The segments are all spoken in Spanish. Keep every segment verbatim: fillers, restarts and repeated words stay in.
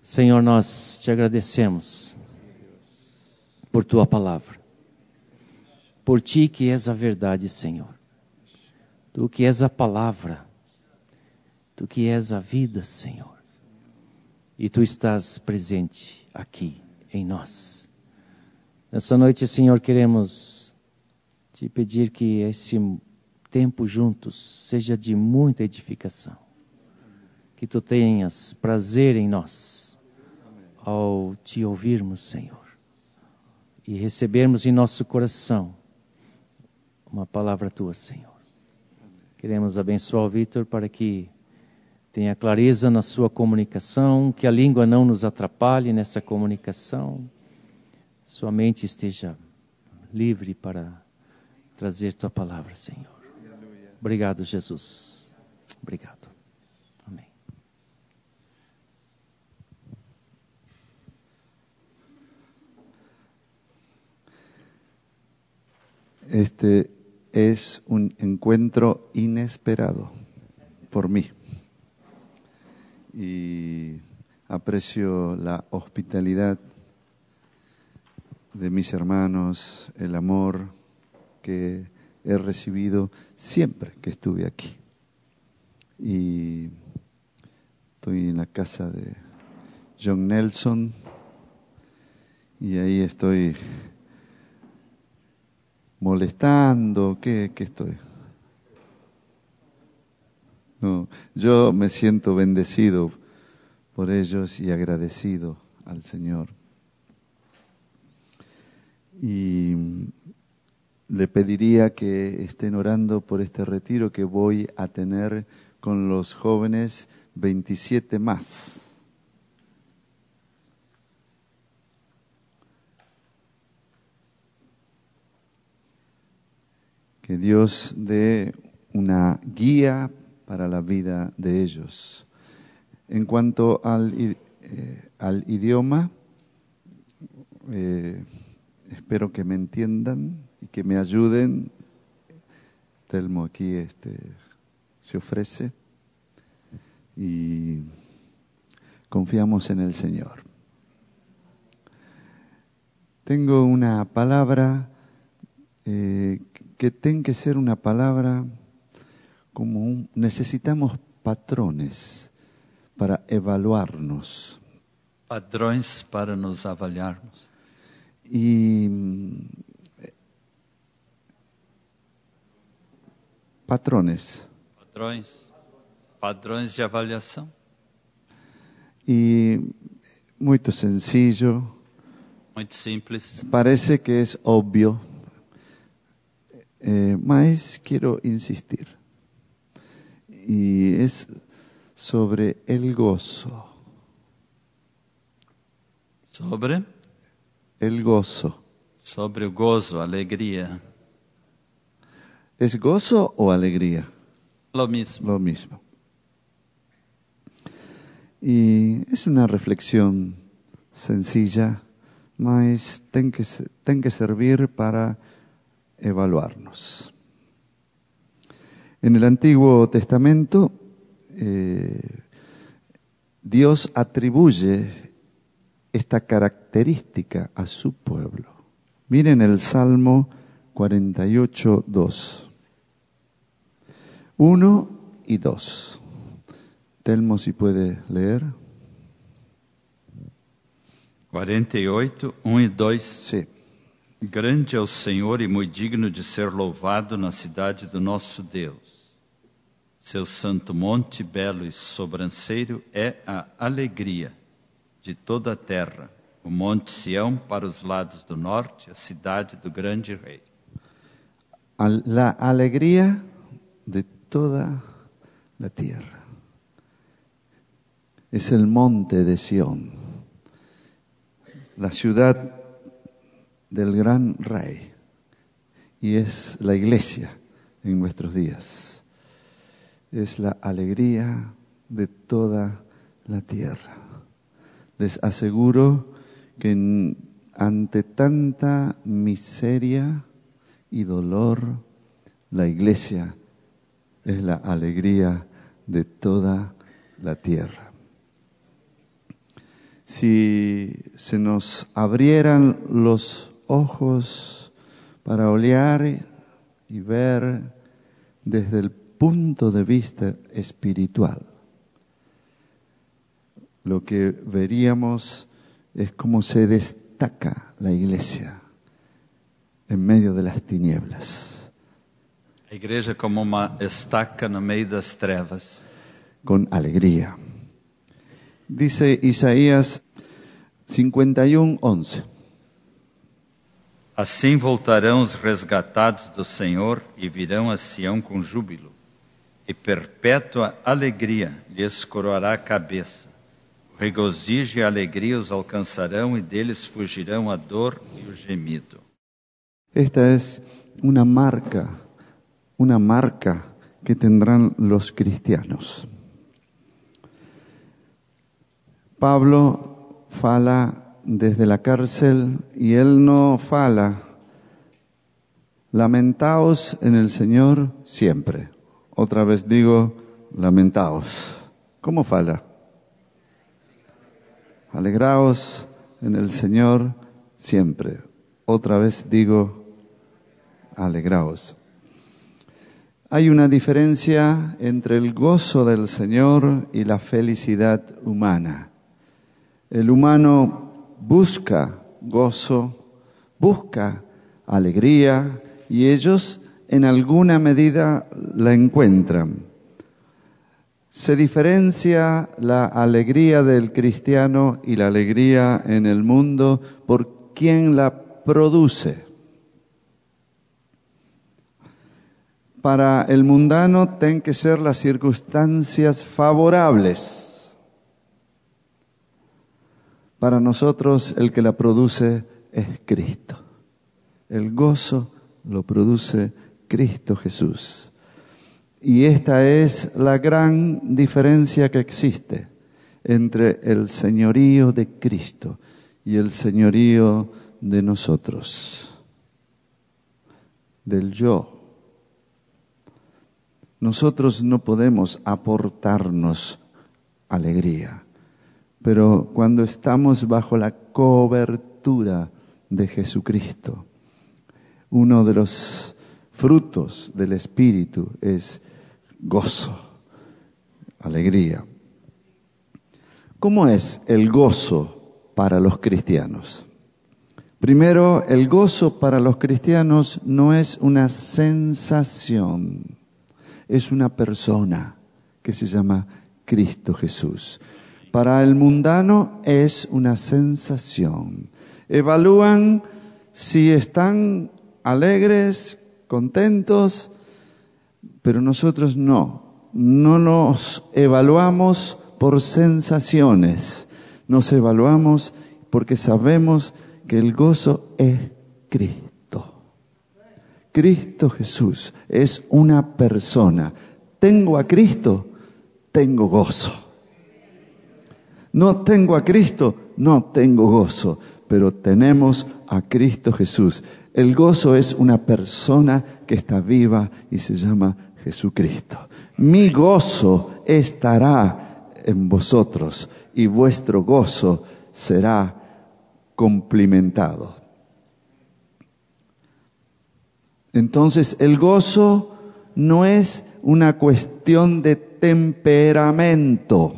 Senhor, nós te agradecemos por tua palavra, por ti que és a verdade, Senhor. Tu que és a palavra, tu que és a vida, Senhor. E tu estás presente aqui em nós. Nessa noite, Senhor, queremos te pedir que esse tempo juntos seja de muita edificação. Que tu tenhas prazer em nós ao te ouvirmos, Senhor. E recebermos em nosso coração uma palavra tua, Senhor. Queremos abençoar o Vitor para que tenha clareza na sua comunicação, que a língua não nos atrapalhe nessa comunicação. Sua mente esteja livre para trazer tua palavra, Senhor. Obrigado, Jesus. Obrigado. Amém. Este es un encuentro inesperado por mí. Y aprecio la hospitalidad de mis hermanos, el amor que he recibido siempre que estuve aquí. Y estoy en la casa de John Nelson y ahí estoy molestando. ¿Qué, qué estoy? No, yo me siento bendecido por ellos y agradecido al Señor. Y le pediría que estén orando por este retiro que voy a tener con los jóvenes veintisiete más. Que Dios dé una guía para la vida de ellos. En cuanto al, eh, al idioma, eh, espero que me entiendan y que me ayuden. Telmo aquí este, se ofrece y confiamos en el Señor. Tengo una palabra eh, que tiene que ser una palabra como un, necesitamos patrones para evaluarnos. Padrões para nos avaliarmos. Y patrones. Padrões. Padrões de avaliação. Y muy sencillo. Muito simples. Parece que es obvio, eh, mas quiero insistir. Y es sobre el gozo. Sobre? El gozo. Sobre o gozo, alegria. ¿Es gozo o alegría? Lo mismo. Lo mismo. Y es una reflexión sencilla, mas tiene que, ten que servir para evaluarnos. En el Antiguo Testamento, eh, Dios atribuye esta característica a su pueblo. Miren el Salmo cuarenta y ocho, dos. Uno y dos. Telmo, si puede leer. quarenta e oito, um e dois. Sí. Grande é o Senhor e muito digno de ser louvado na cidade do nosso Deus. Seu santo monte belo e sobranceiro é a alegria de toda a terra. O monte Sião para os lados do norte, a cidade do grande rei. La alegría de toda la tierra. Es el monte de Sión, la ciudad del gran rey, y es la iglesia en nuestros días. Es la alegría de toda la tierra. Les aseguro que en, ante tanta miseria y dolor, la iglesia es la alegría de toda la tierra. Si se nos abrieran los ojos para olear y ver desde el punto de vista espiritual, lo que veríamos es cómo se destaca la iglesia en medio de las tinieblas. A igreja como uma estaca no meio das trevas. Con alegría. Dice Isaías cincuenta y uno, once. Assim voltarão os resgatados do Senhor e virão a Sião com júbilo, e perpétua alegria lhes coroará a cabeça. O regozijo e a alegria os alcançarão e deles fugirão a dor e o gemido. Esta es una marca, una marca que tendrán los cristianos. Pablo fala desde la cárcel y él no fala, lamentaos en el Señor siempre. Otra vez digo, lamentaos. ¿Cómo fala? Alegraos en el Señor siempre. Otra vez digo, alegraos. Hay una diferencia entre el gozo del Señor y la felicidad humana. El humano busca gozo, busca alegría y ellos en alguna medida la encuentran. Se diferencia la alegría del cristiano y la alegría en el mundo por quien la produce. Para el mundano tienen que ser las circunstancias favorables. Para nosotros el que la produce es Cristo. El gozo lo produce Cristo Jesús. Y esta es la gran diferencia que existe entre el señorío de Cristo y el señorío de nosotros, del yo. Nosotros no podemos aportarnos alegría. Pero cuando estamos bajo la cobertura de Jesucristo, uno de los frutos del Espíritu es gozo, alegría. ¿Cómo es el gozo para los cristianos? Primero, el gozo para los cristianos no es una sensación, es una persona que se llama Cristo Jesús. Para el mundano es una sensación. Evalúan si están alegres, contentos, pero nosotros no. No nos evaluamos por sensaciones. Nos evaluamos porque sabemos que el gozo es Cristo. Cristo Jesús es una persona. Tengo a Cristo, tengo gozo. No tengo a Cristo, no tengo gozo, pero tenemos a Cristo Jesús. El gozo es una persona que está viva y se llama Jesucristo. Mi gozo estará en vosotros y vuestro gozo será complementado. Entonces, el gozo no es una cuestión de temperamento.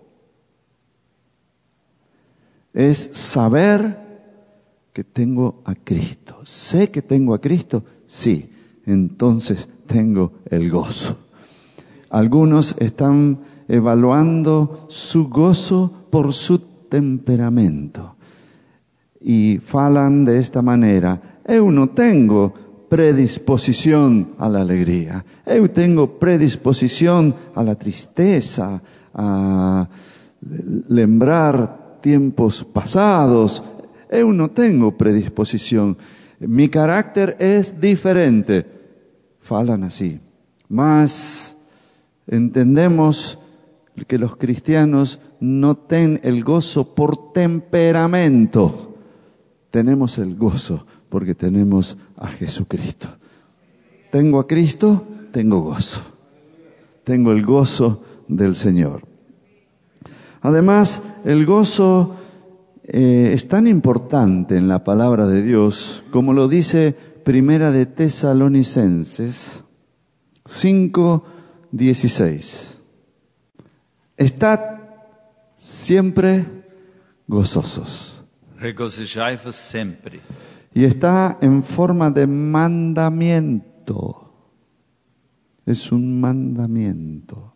Es saber que tengo a Cristo. ¿Sé que tengo a Cristo? Sí, entonces tengo el gozo. Algunos están evaluando su gozo por su temperamento y falan de esta manera: eu no tengo predisposición a la alegría, eu tengo predisposición a la tristeza, a lembrar tiempos pasados. Eu no tengo predisposición. Mi carácter es diferente. Falan así. Mas entendemos que los cristianos no tienen el gozo por temperamento. Tenemos el gozo porque tenemos a Jesucristo. Tengo a Cristo, tengo gozo. Tengo el gozo del Señor. Además, el gozo eh, es tan importante en la palabra de Dios, como lo dice Primera de Tesalonicenses cinco dieciséis. Estad siempre gozosos. Regozijai-vos sempre. Y está en forma de mandamiento. Es un mandamiento.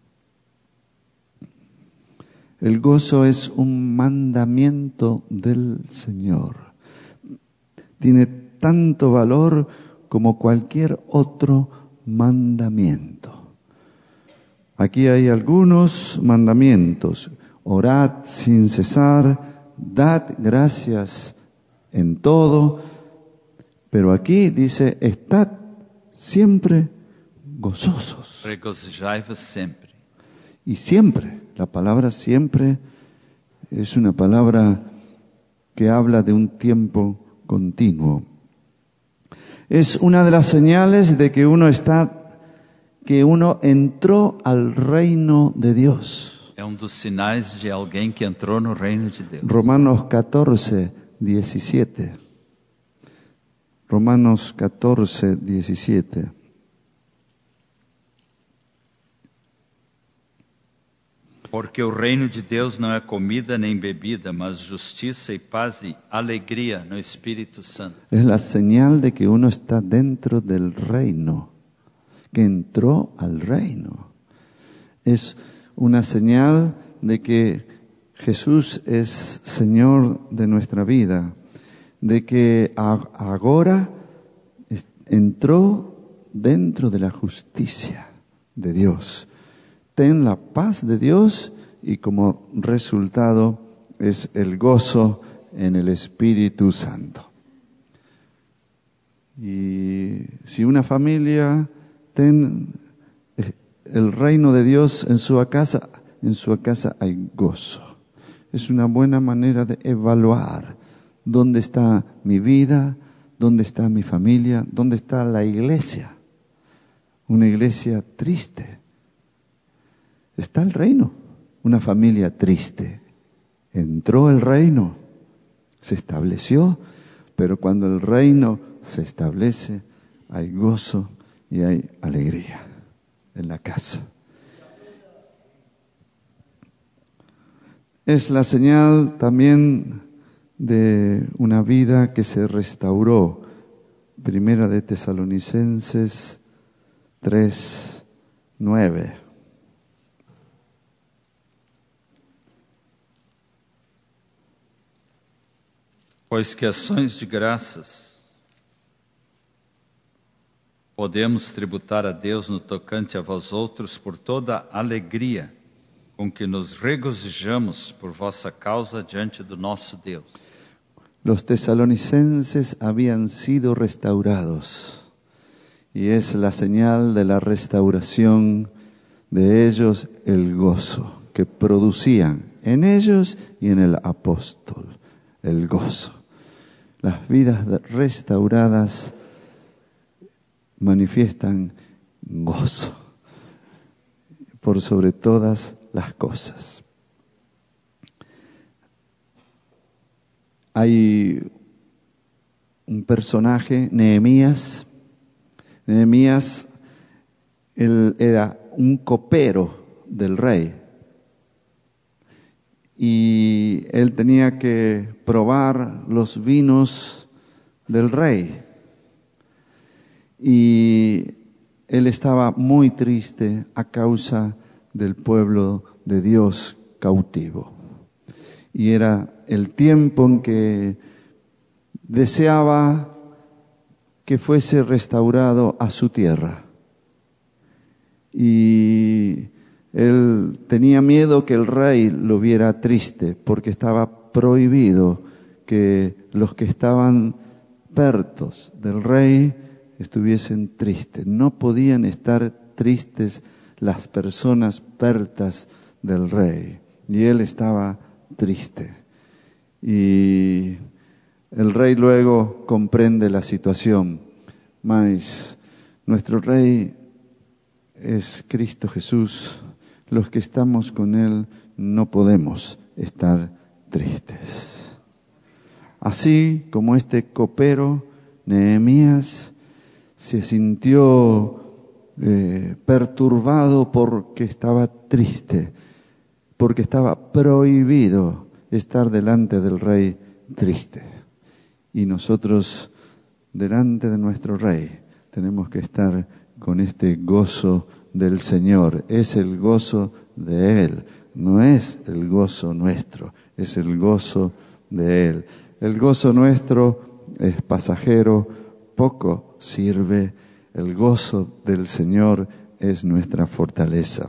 El gozo es un mandamiento del Señor. Tiene tanto valor como cualquier otro mandamiento. Aquí hay algunos mandamientos. Orad sin cesar, dad gracias en todo. Pero aquí dice, estad siempre gozosos. Regozijai-vos sempre. Y siempre, la palabra siempre es una palabra que habla de un tiempo continuo. Es una de las señales de que uno está, que uno entró al reino de Dios. É um dos sinais de alguém que entrou no reino de Deus. Romanos catorce, diecisiete. Romanos catorce, diecisiete. Porque o reino de Deus não é comida nem bebida, mas justiça e paz e alegria no Espírito Santo. Es la señal de que uno está dentro del reino, que entró al reino. Es una señal de que Jesús es Señor de nuestra vida, de que ahora entró dentro de la justicia de Dios. Ten la paz de Dios y como resultado es el gozo en el Espíritu Santo. Y si una familia ten el reino de Dios en su casa, en su casa hay gozo. Es una buena manera de evaluar dónde está mi vida, dónde está mi familia, dónde está la iglesia. Una iglesia triste. Está el reino, una familia triste. Entró el reino, se estableció, pero cuando el reino se establece, hay gozo y hay alegría en la casa. Es la señal también de una vida que se restauró. Primera de Tesalonicenses tres, nueve. Pois que ações de graças podemos tributar a Deus no tocante a vós outros por toda a alegria com que nos regozijamos por vossa causa diante do nosso Deus. Los tesalonicenses habían sido restaurados y es la señal de la restauración de ellos el gozo que producían en ellos y en el apóstol, el gozo. Las vidas restauradas manifiestan gozo por sobre todas las cosas. Hay un personaje, Nehemías. Nehemías, él era un copero del rey. Y él tenía que probar los vinos del rey. Y él estaba muy triste a causa del pueblo de Dios cautivo. Y era el tiempo en que deseaba que fuese restaurado a su tierra. Y él tenía miedo que el rey lo viera triste, porque estaba prohibido que los que estaban pertos del rey estuviesen tristes. No podían estar tristes las personas pertas del rey. Y él estaba triste. Y el rey luego comprende la situación. Mas nuestro rey es Cristo Jesús. Los que estamos con Él no podemos estar tristes. Así como este copero, Nehemías, se sintió eh, perturbado porque estaba triste, porque estaba prohibido estar delante del rey triste. Y nosotros, delante de nuestro rey, tenemos que estar con este gozo del Señor. Es el gozo de Él, no es el gozo nuestro, es el gozo de Él. El gozo nuestro es pasajero, poco sirve. El gozo del Señor es nuestra fortaleza.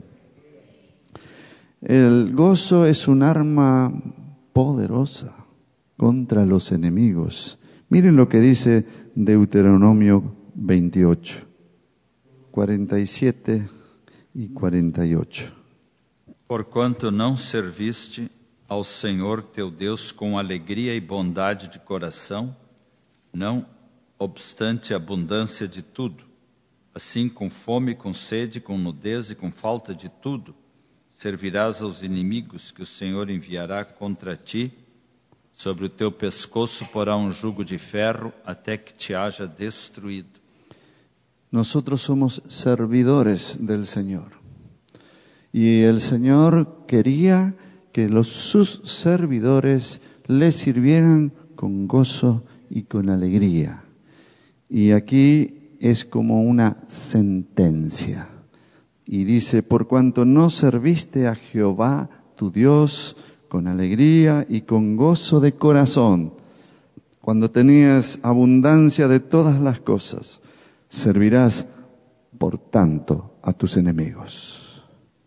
El gozo es un arma poderosa contra los enemigos. Miren lo que dice Deuteronomio veintiocho, cuarenta y siete y cuarenta y ocho. Porquanto não serviste ao Senhor teu Deus com alegria e bondade de coração, não obstante a abundância de tudo, assim com fome, com sede, com nudez e com falta de tudo, servirás aos inimigos que o Senhor enviará contra ti. Sobre o teu pescoço porá um jugo de ferro até que te haja destruído. Nosotros somos servidores del Señor. Y el Señor quería que los, sus servidores le sirvieran con gozo y con alegría. Y aquí es como una sentencia. Y dice, por cuanto no serviste a Jehová tu Dios con alegría y con gozo de corazón, cuando tenías abundancia de todas las cosas, servirás por tanto a tus enemigos.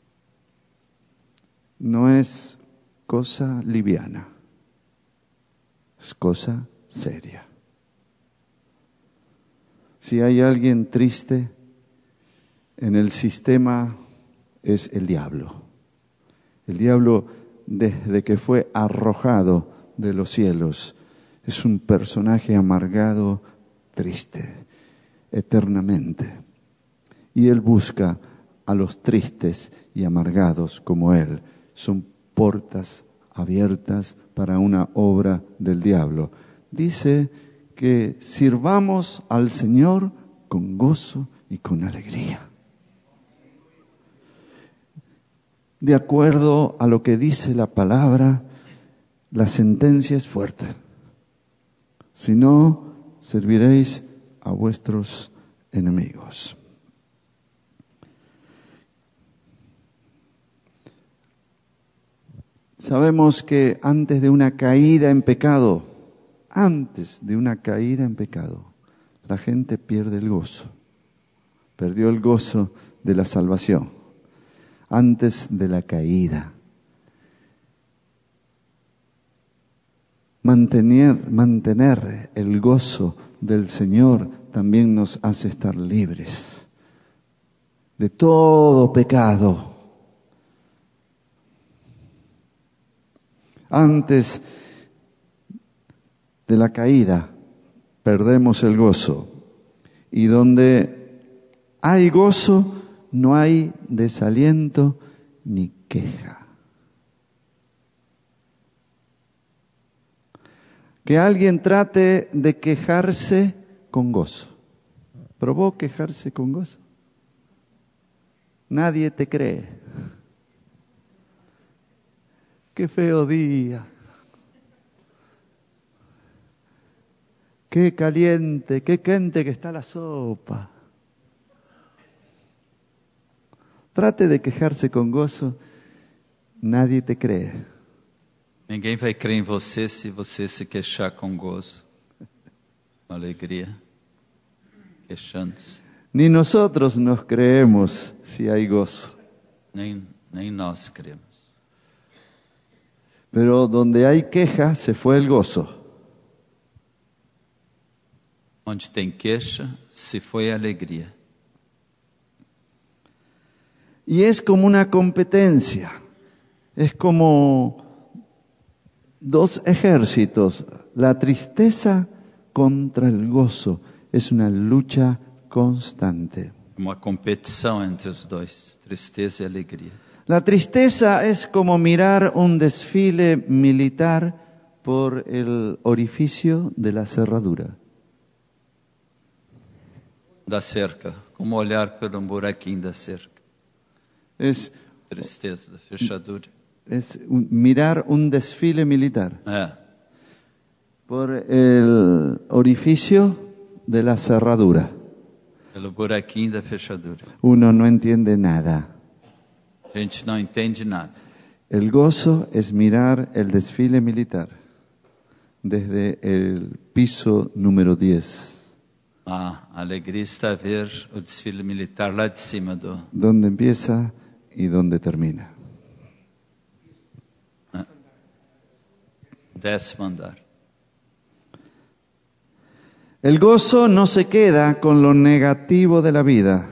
No es cosa liviana, es cosa seria. Si hay alguien triste en el sistema, es el diablo. El diablo, desde que fue arrojado de los cielos, es un personaje amargado, triste, eternamente. Y él busca a los tristes y amargados como él. Son puertas abiertas para una obra del diablo. Dice que sirvamos al Señor con gozo y con alegría. De acuerdo a lo que dice la palabra, la sentencia es fuerte. Si no, serviréis a vuestros enemigos. Sabemos que antes de una caída en pecado, antes de una caída en pecado, la gente pierde el gozo. Perdió el gozo de la salvación. Antes de la caída. Mantener, mantener el gozo del Señor también nos hace estar libres de todo pecado. Antes de la caída perdemos el gozo, y donde hay gozo no hay desaliento ni queja. Que alguien trate de quejarse con gozo. ¿Probó quejarse con gozo? Nadie te cree. Qué feo día. Qué caliente, qué quente que está la sopa. Trate de quejarse con gozo, nadie te cree. Ninguém vai crer em você se você se queixar com gozo, com alegria, queixando-se. Ni nosotros nos creemos si hay gozo. Nem, nem nós cremos. Pero donde hay queja, se fue el gozo. Onde tem queixa, se foi a alegria. Y es como una competencia, es como dos ejércitos, la tristeza contra el gozo, es una lucha constante. Uma competição entre os dois, tristeza e alegria. La tristeza es como mirar un desfile militar por el orificio de la cerradura. Da cerca, como olhar pelo buraquinho da cerca. Es, Tristeza da fechadura. es un- mirar un desfile militar É, por el orificio de la cerradura. pelo buraquinho da fechadura. Uno no entiende nada. A gente não entende nada. El gozo es mirar el desfile militar desde el piso número diez, A alegria está a ver o desfile militar lá de cima do donde empieza y donde termina. décimo andar. El gozo no se queda con lo negativo de la vida.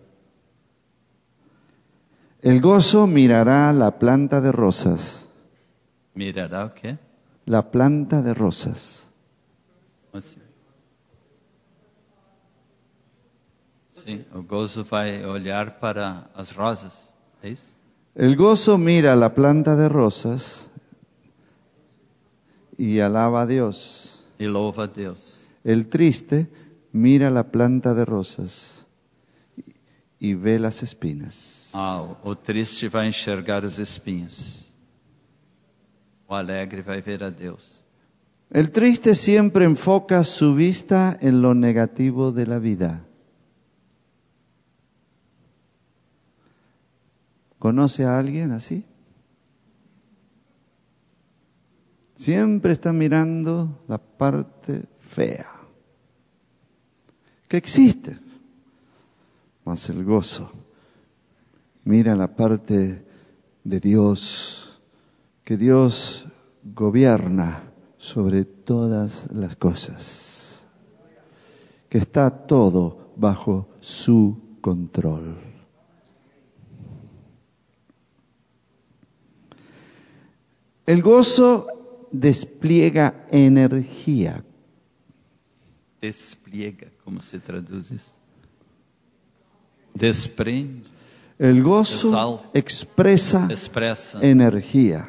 El gozo mirará la planta de rosas, Mirará o quê? la planta de rosas. Como assim? Sim, o gozo vai olhar para as rosas, é isso? El gozo mira la planta de rosas y alaba a Dios. E louva a Deus. El triste mira la planta de rosas y ve las espinas. Ah, o- o triste vai enxergar os espinhos. O alegre vai ver a Deus. El triste siempre enfoca su vista en lo negativo de la vida. ¿Conoce a alguien así? Siempre está mirando la parte fea, que existe, mas el gozo mira la parte de Dios, que Dios gobierna sobre todas las cosas, que está todo bajo su control. El gozo despliega energía. Despliega, como se traduz isso? Desprende, El gozo Exalta. expresa expressa. energía.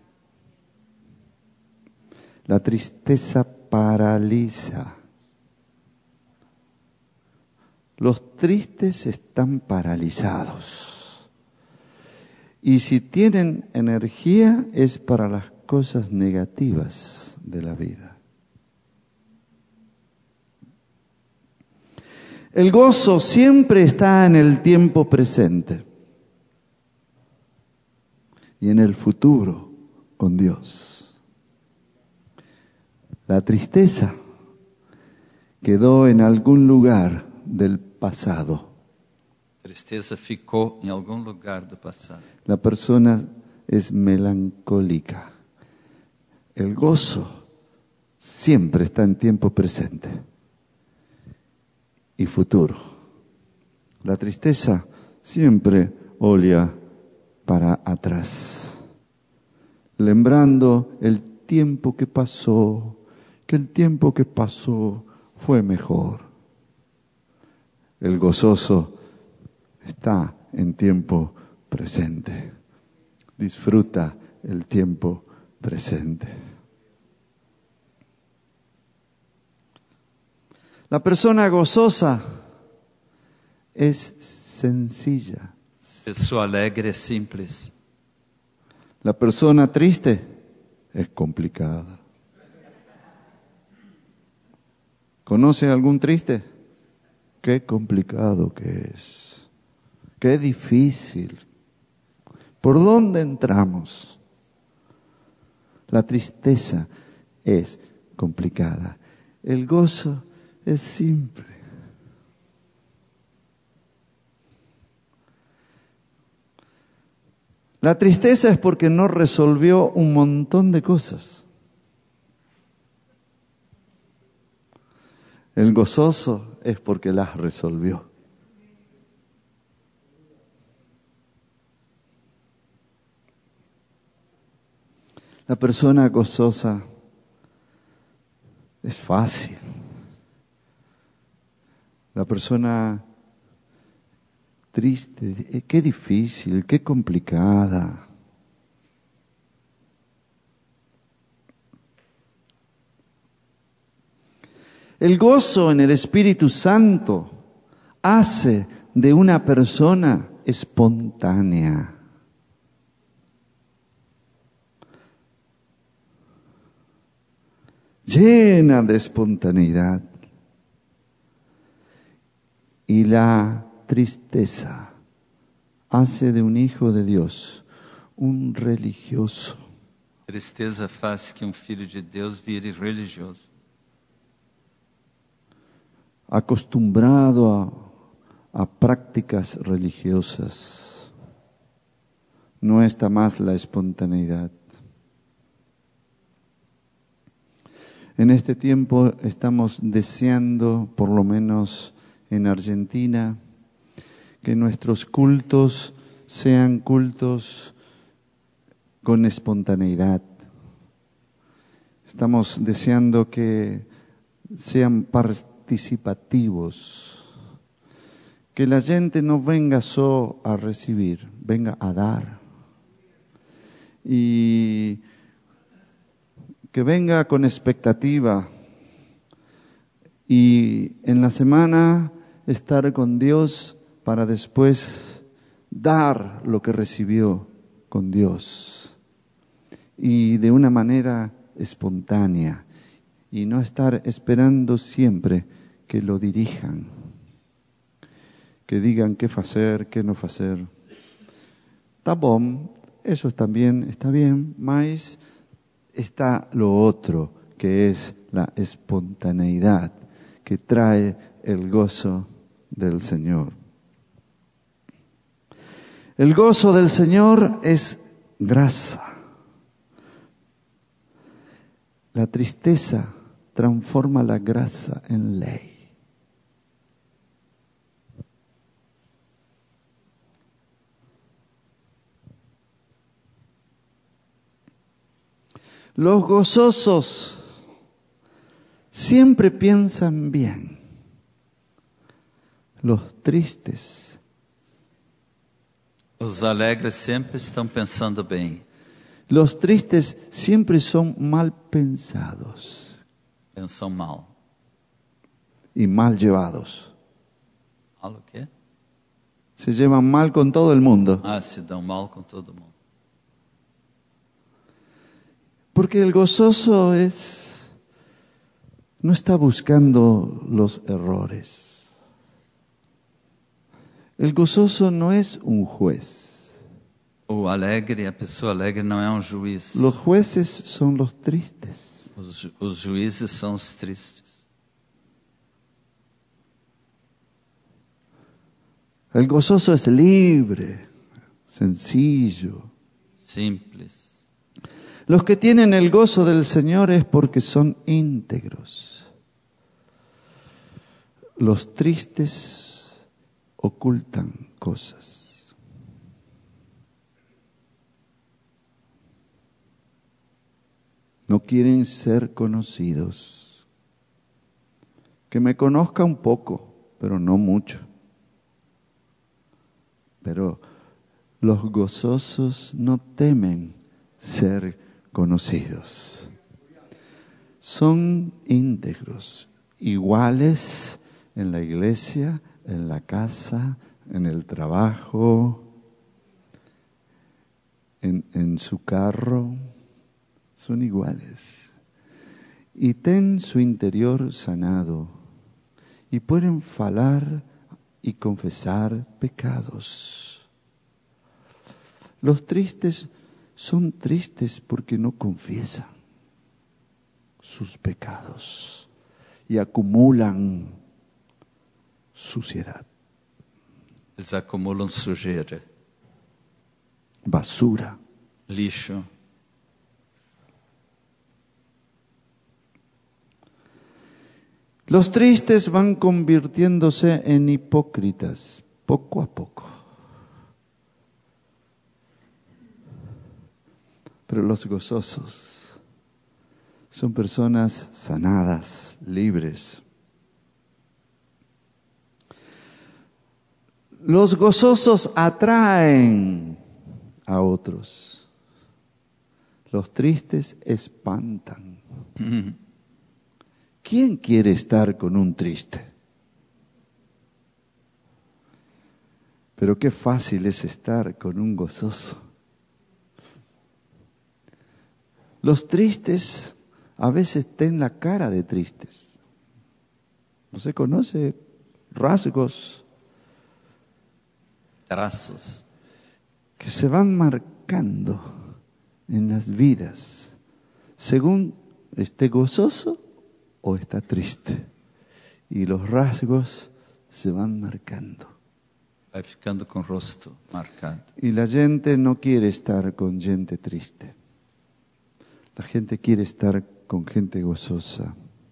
La tristeza paraliza. Los tristes están paralizados. Y si tienen energía es para las cosas negativas de la vida. El gozo siempre está en el tiempo presente y en el futuro con Dios. La tristeza quedó en algún lugar del pasado. Tristeza ficou em algum lugar do passado. La persona es melancólica. El gozo siempre está en tiempo presente y futuro. La tristeza siempre olha para atrás, lembrando el tiempo que pasó, que el tiempo que pasó fue mejor. El gozoso está en tiempo presente. Disfruta el tiempo presente. La persona gozosa es sencilla. Pessoa alegre é simples. La persona triste es complicada. ¿Conoce algún triste? Qué complicado que es. Qué difícil. ¿Por dónde entramos? La tristeza es complicada. El gozo es simple. La tristeza es porque no resolvió un montón de cosas. El gozoso es porque las resolvió. La persona gozosa es fácil. La persona triste, qué difícil, qué complicada. El gozo en el Espíritu Santo hace de una persona espontánea. Llena de espontaneidad. Y la tristeza hace de un hijo de Dios un religioso. Tristeza faz que um filho de Deus vire religioso. Acostumbrado a, a prácticas religiosas. No está más la espontaneidad. En este tiempo estamos deseando, por lo menos en Argentina, que nuestros cultos sean cultos con espontaneidad. Estamos deseando que sean participativos, que la gente no venga solo a recibir, venga a dar. Y que venga con expectativa y en la semana estar con Dios para después dar lo que recibió con Dios y de una manera espontánea y no estar esperando siempre que lo dirijan, que digan qué hacer, qué no hacer. Está bom, eso también está bien, mas está lo otro, que es la espontaneidad que trae el gozo del Señor. El gozo del Señor es grasa. La tristeza transforma la grasa en ley. Los gozosos siempre piensan bien. Los tristes. Os alegres sempre estão pensando bem. Los tristes siempre son mal pensados. Pensam mal. Y mal llevados. Mal o quê? Se llevan mal con todo el mundo. Ah, se dão mal com todo mundo. Porque el gozoso es, no está buscando los errores. El gozoso no es un juez. O alegre, a pessoa alegre não é um juiz. Los jueces son los tristes. Os, ju- os juízes são os tristes. El gozoso es libre, sencillo. Simples. Los que tienen el gozo del Señor es porque son íntegros. Los tristes ocultan cosas. No quieren ser conocidos. Que me conozca un poco, pero no mucho. Pero los gozosos no temen ser conocidos. Son íntegros, iguales en la iglesia, en la casa, en el trabajo, en, en su carro. Son iguales. Y ten su interior sanado. Y pueden falar y confesar pecados. Los tristes son tristes porque no confiesan sus pecados y acumulan suciedad, Eles acumulam sujeira, basura. lixo. Los tristes van convirtiéndose en hipócritas poco a poco. Pero los gozosos son personas sanadas, libres. Los gozosos atraen a otros. Los tristes espantan. ¿Quién quiere estar con un triste? Pero qué fácil es estar con un gozoso. Los tristes a veces tienen la cara de tristes. ¿No se conoce? Rasgos. Traços Que se van marcando en las vidas según esté gozoso o está triste. Y los rasgos se van marcando. vai ficando com o rosto marcado. Y la gente no quiere estar con gente triste. La gente quiere estar con gente gozosa.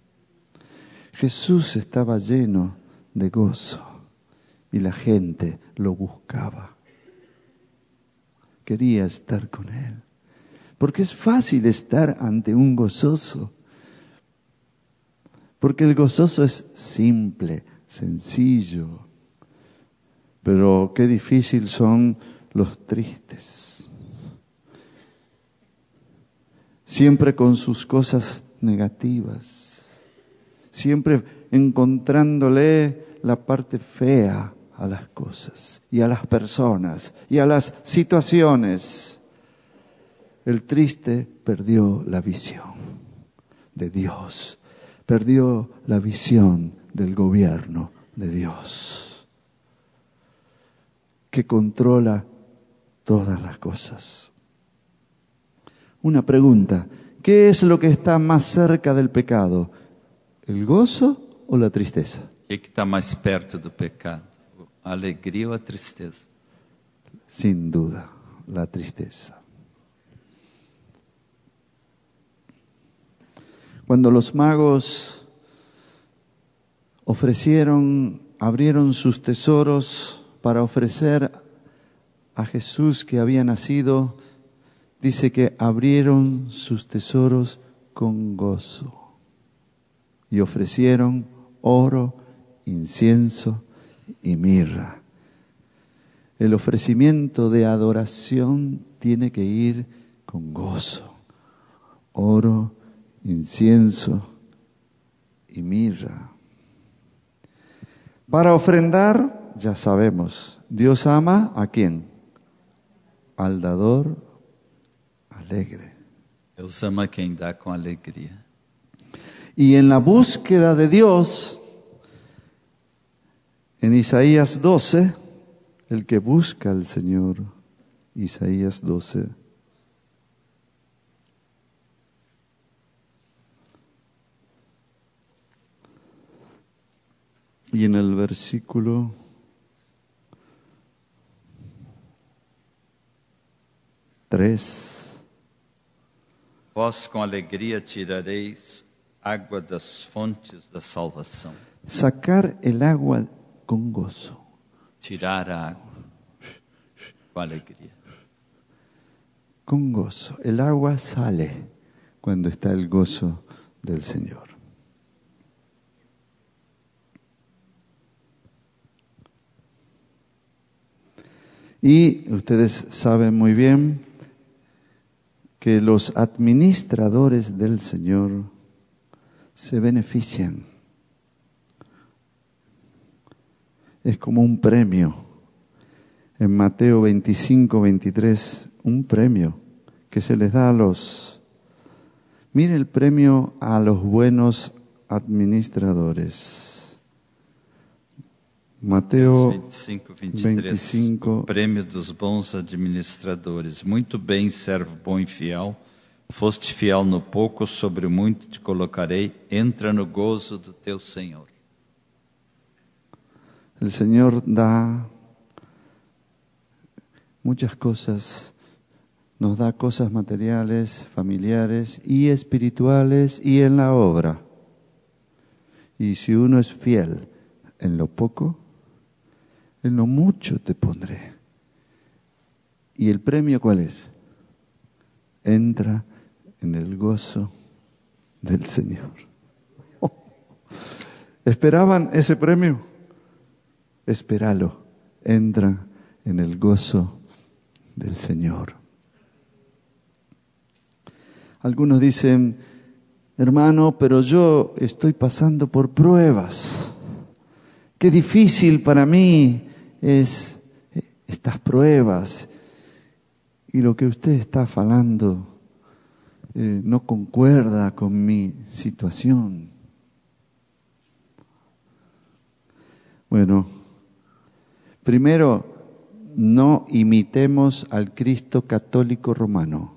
Jesús estaba lleno de gozo y la gente lo buscaba. Quería estar con Él. Porque es fácil estar ante un gozoso. Porque el gozoso es simple, sencillo. Pero qué difícil son los tristes. Siempre con sus cosas negativas. Siempre encontrándole la parte fea a las cosas y a las personas y a las situaciones. El triste perdió la visión de Dios, perdió la visión del gobierno de Dios, que controla todas las cosas. Una pregunta, ¿qué es lo que está más cerca del pecado? ¿El gozo o la tristeza? O que está mais perto do pecado? A alegria ou a tristeza? Sin duda, la tristeza. Cuando los magos ofrecieron, abrieron sus tesoros para ofrecer a Jesús que había nacido, dice que abrieron sus tesoros con gozo y ofrecieron oro, incienso y mirra. El ofrecimiento de adoración tiene que ir con gozo, oro, incienso y mirra. Para ofrendar, ya sabemos, Dios ama ¿a quién? Al dador alegre. Deus ama quem dá com alegria. Y en la búsqueda de Dios, en Isaías doce, el que busca al Señor, Isaías doce, y en el versículo tres, Vós com alegria tirareis água das fontes da salvação. sacar el agua con gozo. Tirar a água com alegria. Con gozo. El agua sale cuando está el gozo del Señor. Y ustedes saben muy bien que los administradores del Señor se benefician. Es como un premio. En Mateo veinticinco, veintitrés, un premio que se les da a los... Mire el premio a los buenos administradores. Mateo veinticinco, veintitrés, veinticinco. O prêmio dos bons administradores. Muito bem, servo bom e fiel. Foste fiel no pouco, sobre o muito te colocarei. Entra no gozo do teu Senhor. El Señor da muchas cosas, nos da cosas materiales, familiares y espirituales y en la obra. Y si uno es fiel en lo poco, en lo mucho te pondré. ¿Y el premio cuál es? Entra en el gozo del Señor. Oh. ¿Esperaban ese premio? Espéralo. Entra en el gozo del Señor. Algunos dicen, hermano, pero yo estoy pasando por pruebas. Qué difícil para mí es estas pruebas. Y lo que usted está falando eh, no concuerda con mi situación. Bueno, primero, no imitemos al Cristo católico romano.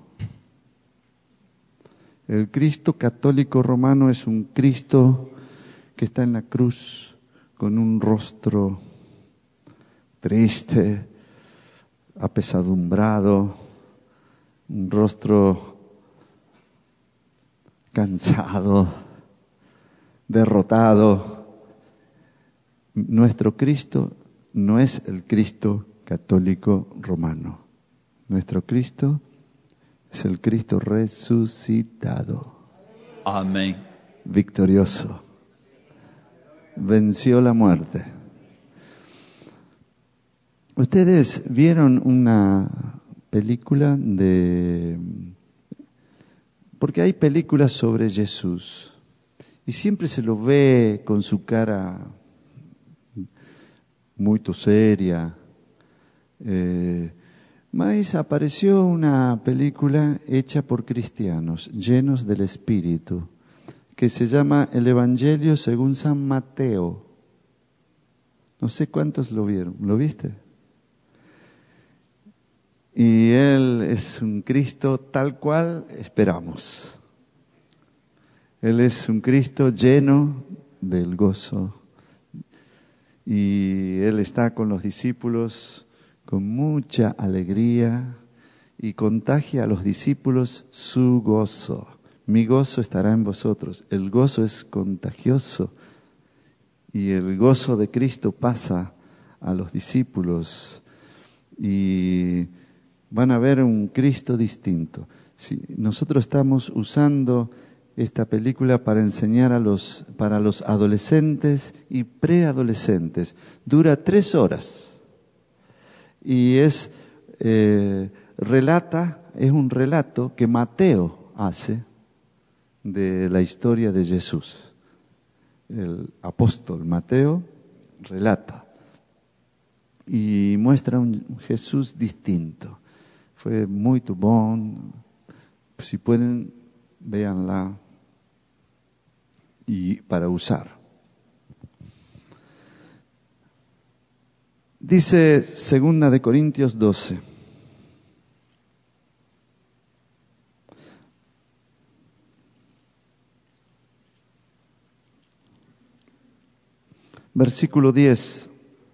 El Cristo católico romano es un Cristo que está en la cruz con un rostro triste, apesadumbrado, un rostro cansado, derrotado. Nuestro Cristo no es el Cristo católico romano. Nuestro Cristo es el Cristo resucitado. Amém. Victorioso. Venció la muerte. Ustedes vieron una película de... Porque hay películas sobre Jesús y siempre se lo ve con su cara muy seria. Eh, mas apareció una película hecha por cristianos, llenos del Espíritu, que se llama El Evangelio según San Mateo. No sé cuántos lo vieron. ¿Lo viste? Y Él es un Cristo tal cual esperamos. Él es un Cristo lleno del gozo. Y Él está con los discípulos con mucha alegría y contagia a los discípulos su gozo. Mi gozo estará en vosotros. El gozo es contagioso y el gozo de Cristo pasa a los discípulos y van a ver un Cristo distinto. Si nosotros estamos usando esta película para enseñar a los, para los adolescentes y preadolescentes. Dura tres horas y es eh, relata, es un relato que Mateo hace de la historia de Jesús. El apóstol Mateo relata y muestra un Jesús distinto. Fue muy bom. Si pueden, véanla y para usar. Dice Segunda de Corintios doce. Versículo diez.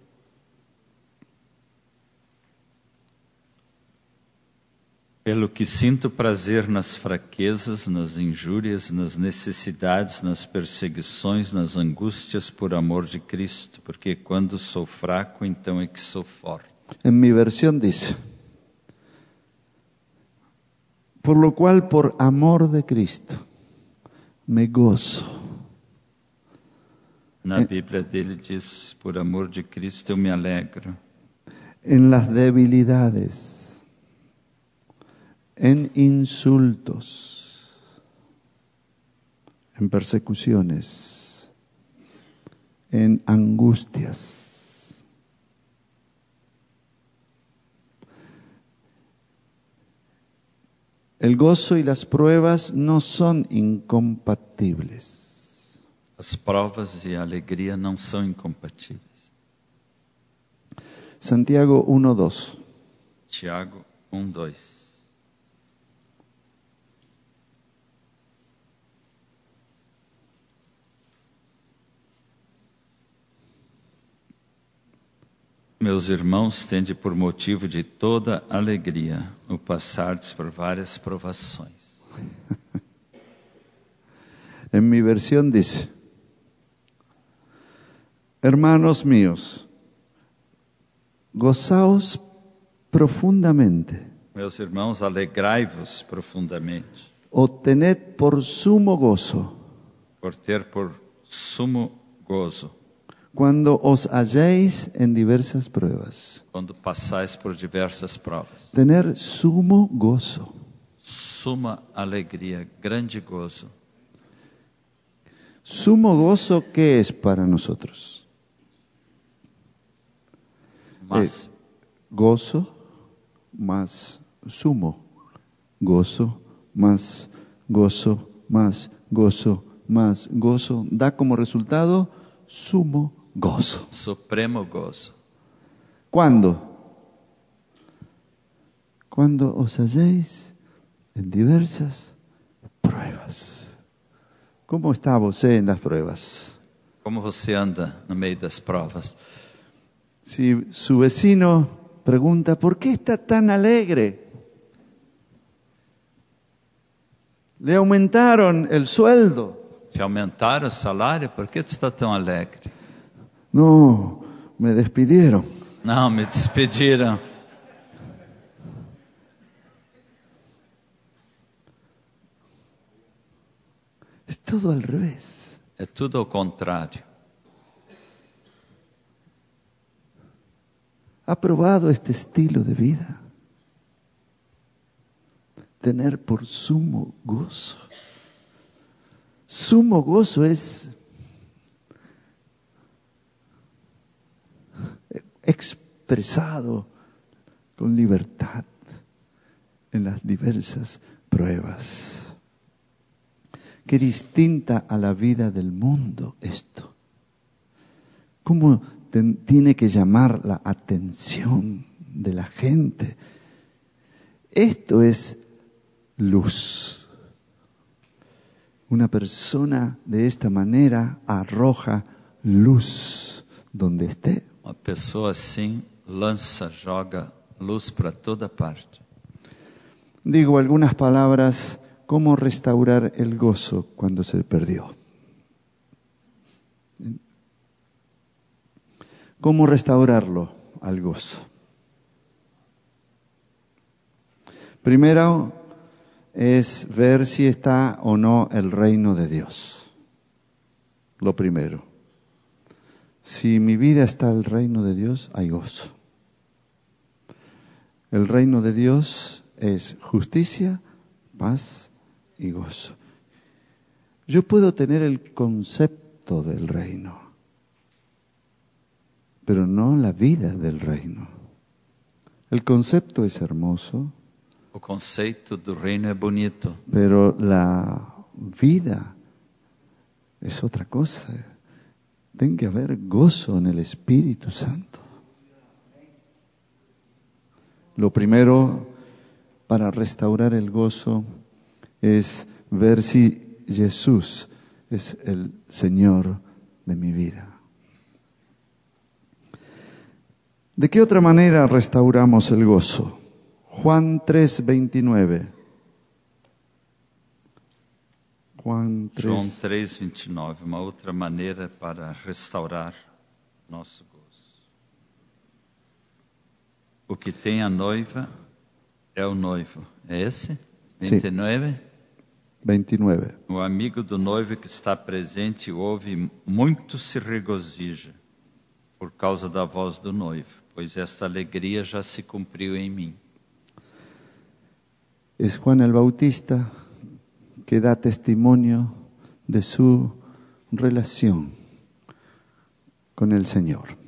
Pelo que sinto prazer nas fraquezas, nas injúrias, nas necessidades, nas perseguições, nas angústias por amor de Cristo, porque quando sou fraco, então é que sou forte. En mi versión dice, por lo cual por amor de Cristo me gozo. Na Bíblia dele diz, por amor de Cristo eu me alegro. En las debilidades, en insultos, en persecuciones, en angustias. El gozo y las pruebas no son incompatibles. As provas e a alegria não são incompatíveis. Santiago uno dos. Tiago um, dois. Meus irmãos, tende por motivo de toda alegria o passardes por várias provações. En mi versión dice, hermanos míos, gozaos profundamente. Meus irmãos, alegrai-vos profundamente. O tened por sumo gozo. Por ter por sumo gozo. Cuando os halléis en diversas pruebas. Quando passais por diversas provas. Tener sumo gozo. Suma alegria, grande gozo. Sumo gozo, ¿qué es para nosotros? Mas, Eh, gozo más sumo. Gozo más gozo más gozo más gozo da como resultado sumo gozo. supremo gozo. ¿Cuándo? Cuando os halléis en diversas pruebas. ¿Cómo está você en las pruebas? Como você anda no meio das provas? Si su vecino pregunta, ¿por qué está tan alegre? Le aumentaron el sueldo. Te aumentaram o salário? Por que tu está tão alegre? No, me despidieron. Não, me despediram. Es todo al revés. É tudo ao contrário. ¿Ha probado este estilo de vida? Tener por sumo gozo. Sumo gozo es expresado con libertad en las diversas pruebas. Qué distinta a la vida del mundo esto. ¿Cómo ten, tiene que llamar la atención de la gente? Esto es luz. Una persona de esta manera arroja luz donde esté. Uma pessoa assim lança, joga luz para toda parte. Digo algunas palabras, cómo restaurar el gozo cuando se perdió. ¿Cómo restaurarlo al gozo? Primero es ver si está o no el reino de Dios. Lo primero. Si mi vida está el reino de Dios, hay gozo. El reino de Dios es justicia, paz y gozo. Yo puedo tener el concepto del reino, pero no la vida del reino. El concepto es hermoso, O conceito do reino é bonito, pero la vida es otra cosa. Tiene que haber gozo en el Espíritu Santo. Lo primero para restaurar el gozo es ver si Jesús es el Señor de mi vida. ¿De qué otra manera restauramos el gozo? Juan tres veintinueve. Juan João tres. três, vinte e nove, uma outra maneira para restaurar nosso gozo. O que tem a noiva é o noivo. É esse? vinte e nove? veintinueve. O amigo do noivo que está presente ouve, muito se regozija por causa da voz do noivo, pois esta alegria já se cumpriu em mim. Es Juan el Bautista que da testimonio de su relación con el Señor.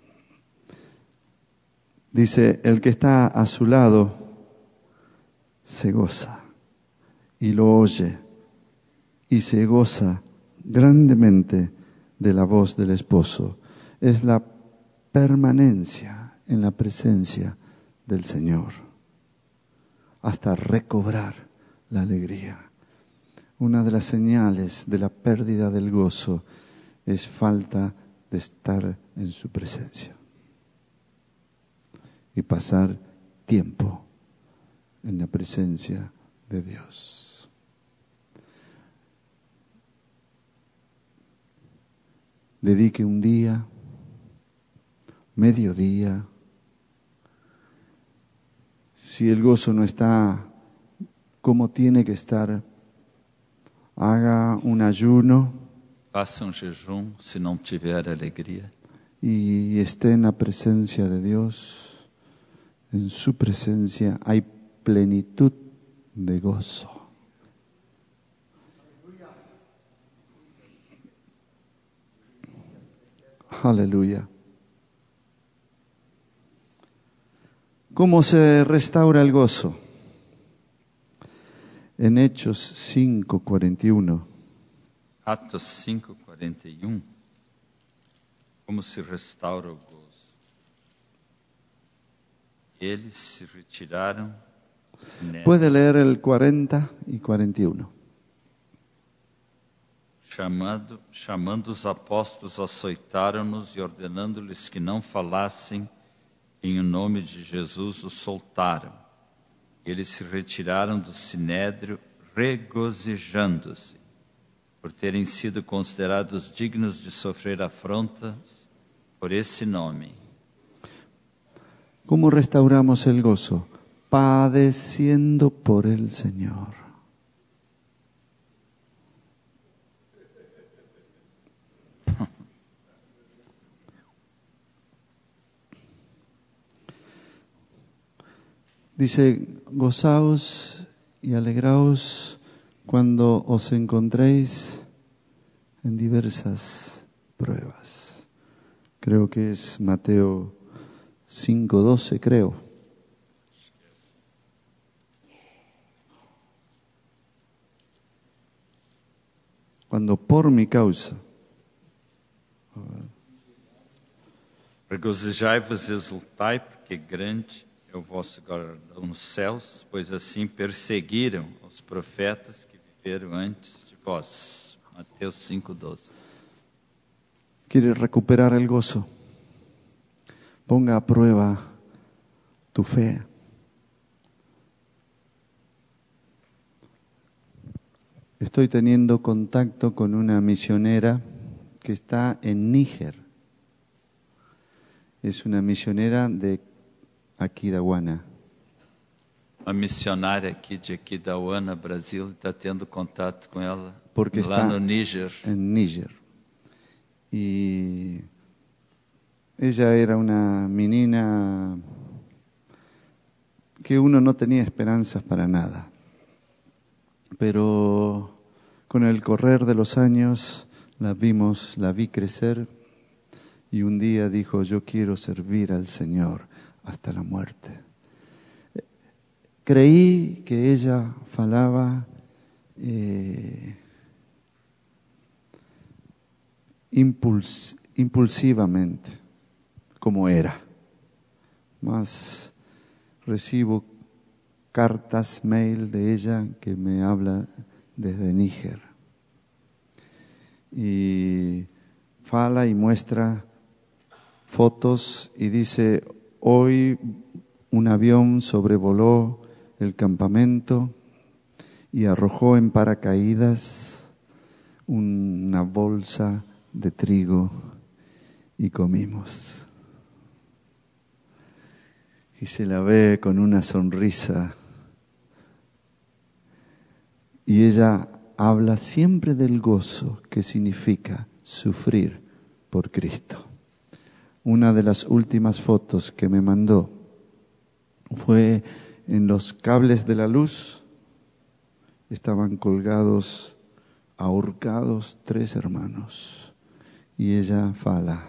Dice, el que está a su lado se goza y lo oye y se goza grandemente de la voz del esposo. Es la permanencia en la presencia del Señor hasta recobrar la alegría. Una de las señales de la pérdida del gozo es falta de estar en su presencia y pasar tiempo en la presencia de Dios. Dedique un día, medio día. Si el gozo no está como tiene que estar, haga un ayuno Faça um jejum se não tiver alegria. y esté en la presencia de Dios. En su presencia hay plenitud de gozo. Aleluya. ¿Cómo se restaura el gozo? En Hechos cinco, cuarenta y uno. Atos cinco, quarenta e um. Como se restaura o gozo? Eles se retiraram. Puede leer el cuarenta y cuarenta y uno. Chamando, chamando os apóstolos, açoitaram-nos e ordenando-lhes que não falassem em nome de Jesus, os soltaram. Eles se retiraram do sinédrio, regozijando-se, por terem sido considerados dignos de sofrer afrontas por esse nome. ¿Cómo restauramos el gozo? Padeciendo por el Señor. Dice, gozaos y alegraos cuando os encontréis en diversas pruebas. Creo que es Mateo cinco doce, creo. Cuando por mi causa. Regozijai-vos e exultai, porque grande é o vosso galardão nos céus, pois assim perseguiram os profetas que viveram antes de vós. Mateus cinco doze. ¿Quieres recuperar el gozo? Ponga a prueba tu fe. Estoy teniendo contacto con una misionera que está en Níger. Es una misionera de Aquidauana. Uma missionária aqui de Aquidauana, Brasil, está tendo contato com ela Porque lá está no Níger. En Níger. Y ella era una menina que uno no tenía esperanzas para nada. Pero con el correr de los años la vimos, la vi crecer y un día dijo, yo quiero servir al Señor hasta la muerte. Creí que ella falaba eh, impuls, impulsivamente, como era. Mas recibo cartas, mail de ella que me habla desde Níger. Y fala y muestra fotos y dice, hoy un avión sobrevoló el campamento y arrojó en paracaídas una bolsa de trigo y comimos. Y se la ve con una sonrisa. Y ella habla siempre del gozo que significa sufrir por Cristo. Una de las últimas fotos que me mandó fue en los cables de la luz. Estaban colgados, ahorcados, tres hermanos. Y ella fala,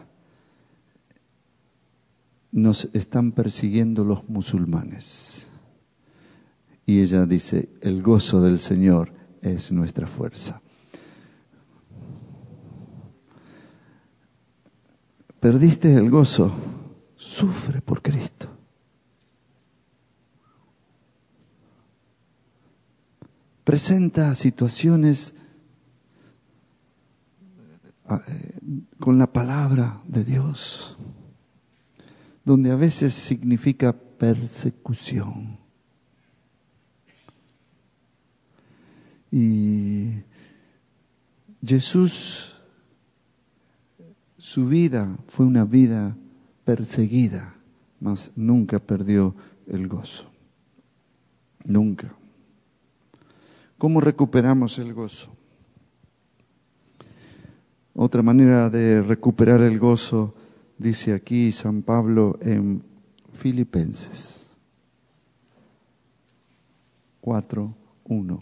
nos están persiguiendo los musulmanes. Y ella dice, el gozo del Señor es nuestra fuerza. ¿Perdiste el gozo? Sufre por Cristo. Presenta situaciones con la palabra de Dios, donde a veces significa persecución. Y Jesús, su vida fue una vida perseguida, mas nunca perdió el gozo. Nunca. ¿Cómo recuperamos el gozo? Otra manera de recuperar el gozo, dice aquí San Pablo en Filipenses cuatro uno.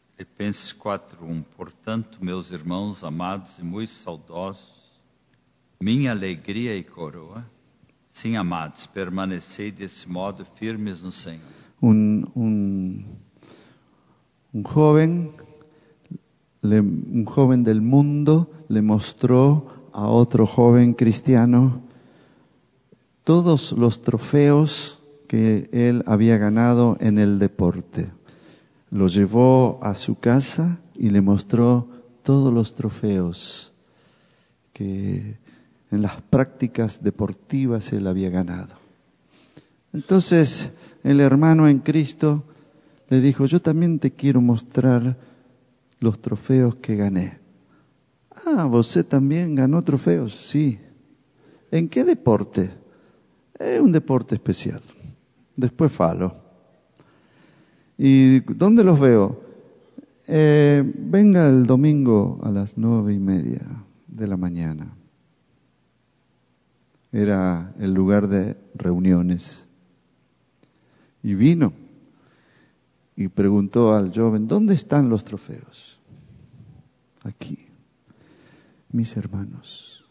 Filipenses quatro um. Portanto, meus irmãos amados e muito saudosos, minha alegria e coroa. Sim, amados, permanecei desse modo firmes no Senhor. Un, un, un joven, le, un joven del mundo le mostró a otro joven cristiano todos los trofeos que él había ganado en el deporte. Lo llevó a su casa y le mostró todos los trofeos que en las prácticas deportivas él había ganado. Entonces el hermano en Cristo le dijo: yo también te quiero mostrar los trofeos que gané. Ah, ¿usted también ganó trofeos? Sí. ¿En qué deporte? Es un deporte especial. Después falo. ¿Y dónde los veo? Eh, venga el domingo a las nueve y media de la mañana. Era el lugar de reuniones. Y vino y preguntó al joven: ¿dónde están los trofeos? Aquí, mis hermanos.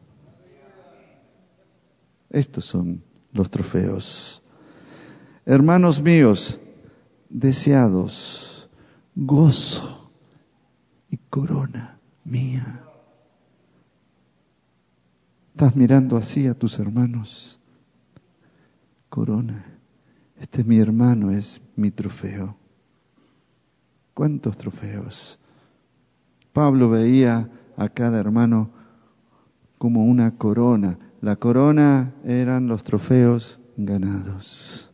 Estos son los trofeos. Hermanos míos, deseados, gozo y corona mía. ¿Estás mirando así a tus hermanos? Corona. Este es mi hermano, es mi trofeo. ¿Cuántos trofeos? Pablo veía a cada hermano como una corona. La corona eran los trofeos ganados.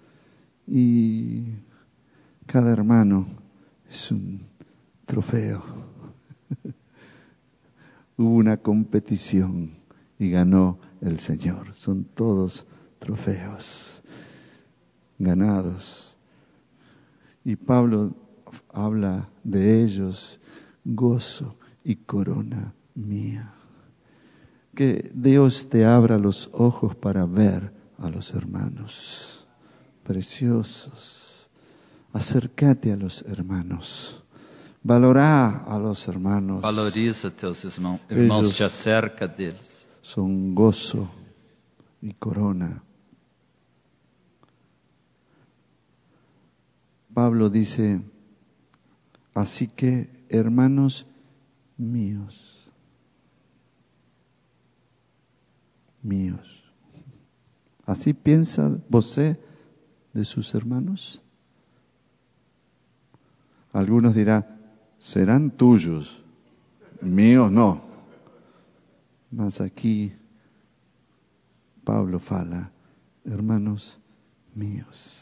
Y cada hermano es un trofeo. Hubo una competición y ganó el Señor. Son todos trofeos ganados. Y Pablo habla de ellos: gozo y corona mía. Que Dios te abra los ojos para ver a los hermanos preciosos. Acércate a los hermanos. Valora a los hermanos. Valoriza teus irmãos, irmãos, te acerca deles. Son gozo y corona. Pablo dice: así que, hermanos míos, míos. ¿Así piensa usted de sus hermanos? Algunos dirán: serán tuyos, míos no. Mas aquí Pablo fala: hermanos míos.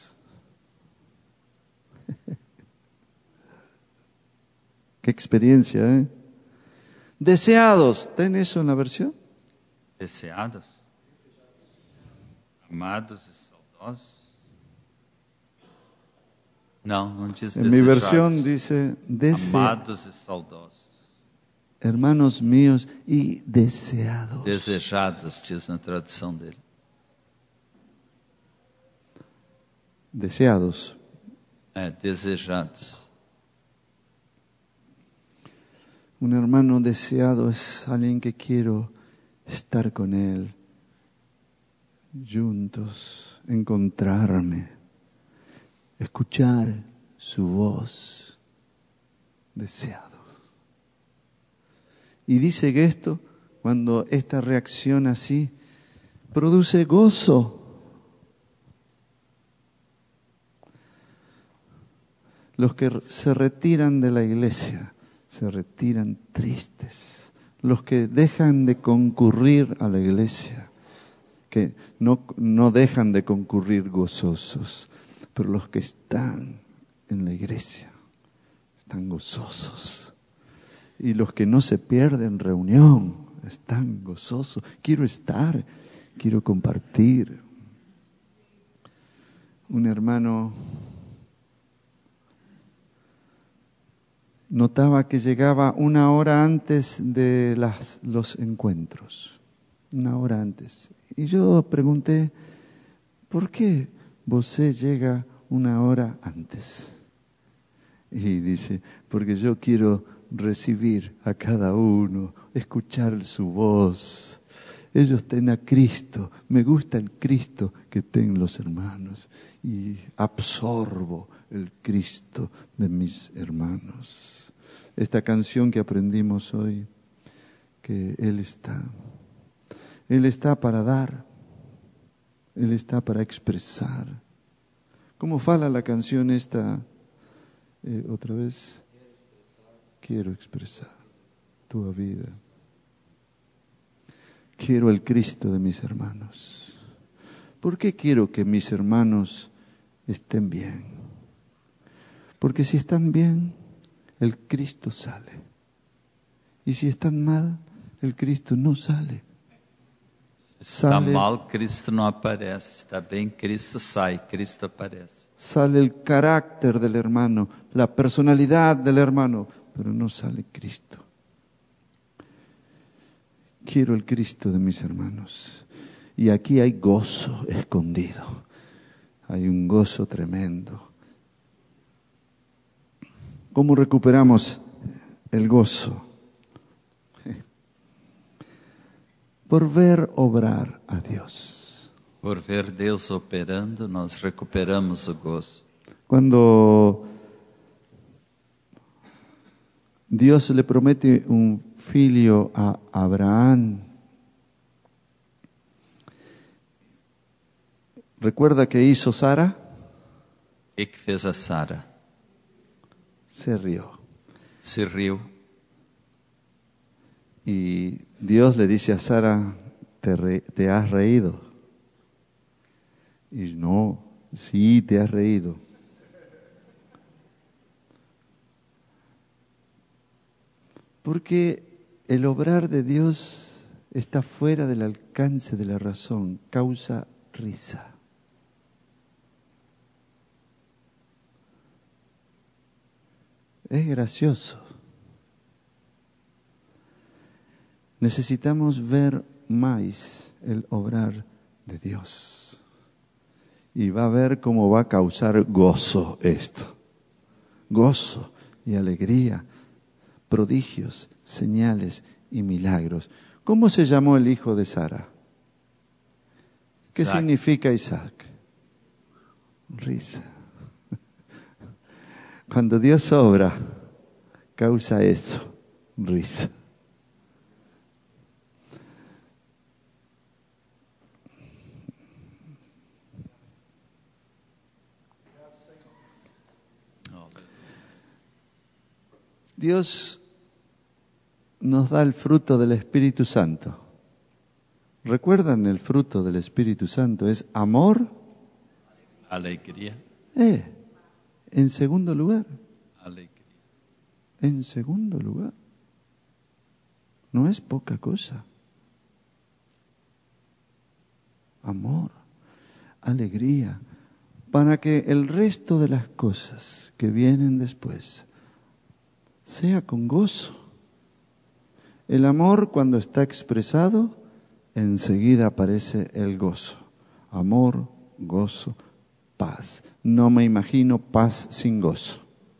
Qué experiencia, ¿eh? Deseados, ¿ten eso en la versión? Deseados, amados e saudosos. Não, não diz En mi desejados. versión dice dese- Amados e saudosos. hermanos míos y deseados. Desejados, diz na tradução dele. Deseados. É, desejados. Un hermano deseado es alguien que quiero estar con él, juntos, encontrarme, escuchar su voz. Deseados. Y dice que esto, cuando esta reacción así, produce gozo. Los que se retiran de la iglesia se retiran tristes. Los que dejan de concurrir a la iglesia, que no, no dejan de concurrir gozosos, pero los que están en la iglesia están gozosos. Y los que no se pierden reunión están gozosos. Quiero estar, quiero compartir. Un hermano notaba que llegaba una hora antes de las, los encuentros, una hora antes. Y yo pregunté: ¿por qué você llega una hora antes? Y dice: porque yo quiero recibir a cada uno, escuchar su voz, ellos tienen a Cristo. Me gusta el Cristo que tienen los hermanos y absorbo el Cristo de mis hermanos. Esta canción que aprendimos hoy, que Él está. Él está para dar. Él está para expresar. ¿Cómo fala la canción esta? Eh, otra vez. Quiero expresar tu vida. Quiero el Cristo de mis hermanos. ¿Por qué quiero que mis hermanos estén bien? Porque si están bien, el Cristo sale. Y si están mal, el Cristo no sale. Está Sale, mal, Cristo não aparece. Está bem, Cristo sai, Cristo aparece. sale el carácter del hermano, la personalidad del hermano, pero no sale Cristo. Quiero el Cristo de mis hermanos. Y aquí hay gozo escondido. Hay un gozo tremendo. ¿Cómo recuperamos el gozo? Por ver obrar a Dios. Por ver Deus operando, nós recuperamos o gozo. Cuando Dios le promete un filho a Abraham, ¿recuerda qué hizo Sara? O que fez a Sara? Se rió. Se riu. Y Dios le dice a Sara, te, re, te has reído. Y no, sí, te has reído. Porque el obrar de Dios está fuera del alcance de la razón, causa risa. Es gracioso. Necesitamos ver más el obrar de Dios. Y va a ver cómo va a causar gozo esto. Gozo y alegría, prodigios, señales y milagros. ¿Cómo se llamó el hijo de Sara? ¿Qué Isaac. significa Isaac? Risa. Cuando Dios obra, causa eso, risa. Dios nos da el fruto del Espíritu Santo. ¿Recuerdan el fruto del Espíritu Santo? Es amor. Alegria. Eh, en segundo lugar. Alegria. En segundo lugar. No es poca cosa. Amor, alegría, para que el resto de las cosas que vienen después sea con gozo. El amor, cuando está expresado, enseguida aparece el gozo. Amor, gozo, paz. No me imagino paz sin gozo.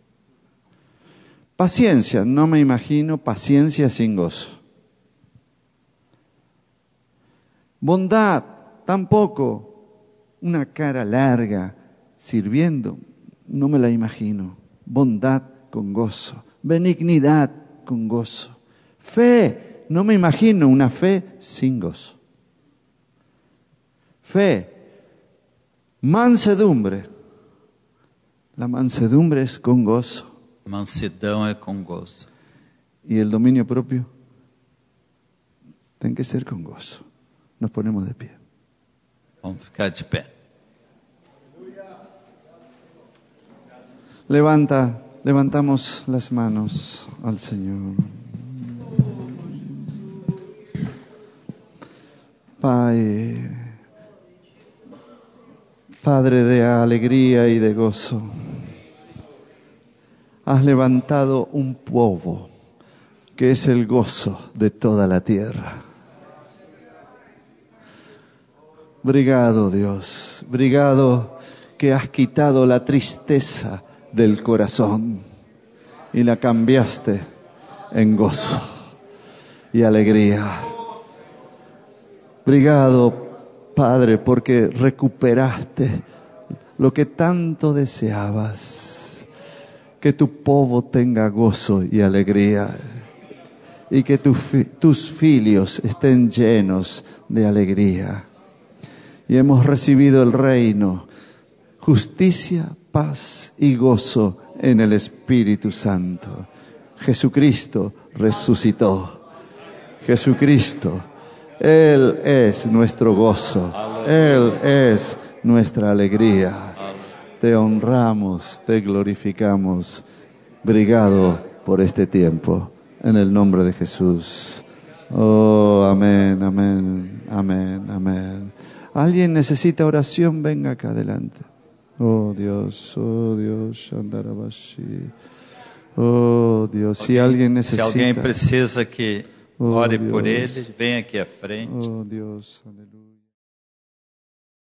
Paciencia, no me imagino paciencia sin gozo. Bondad, tampoco. Una cara larga sirviendo, no me la imagino. Bondad con gozo. Benignidad con gozo. Fe, no me imagino una fe sin gozo. Fe, mansedumbre. La mansedumbre es con gozo. Mansidão é com gozo. Y el dominio propio tiene que ser con gozo. Nos ponemos de pie. Vamos ficar de pé. Levanta, levantamos las manos al Señor. Padre, Padre de alegría y de gozo, has levantado un pueblo que es el gozo de toda la tierra. Obrigado, Dios. Obrigado que has quitado la tristeza del corazón y la cambiaste en gozo y alegría. Obrigado, Padre, porque recuperaste lo que tanto deseabas. Que tu povo tenga gozo y alegría. Y que tu, tus filios estén llenos de alegría. Y hemos recibido el reino, justicia, paz y gozo en el Espíritu Santo. Jesucristo resucitó. Jesucristo, Él es nuestro gozo. Él es nuestra alegría. Te honramos, te glorificamos. Obrigado por este tiempo. En el nombre de Jesús. Oh, amén, amén, amén, amén. ¿Alguien necesita oración? Venga acá adelante. Oh Dios, oh Dios, Shandarabashi. Oh Dios, si alguien necesita. Se alguém precisa que Oh, ore por Dios. ele, venha aqui à frente. Oh Dios, aleluya.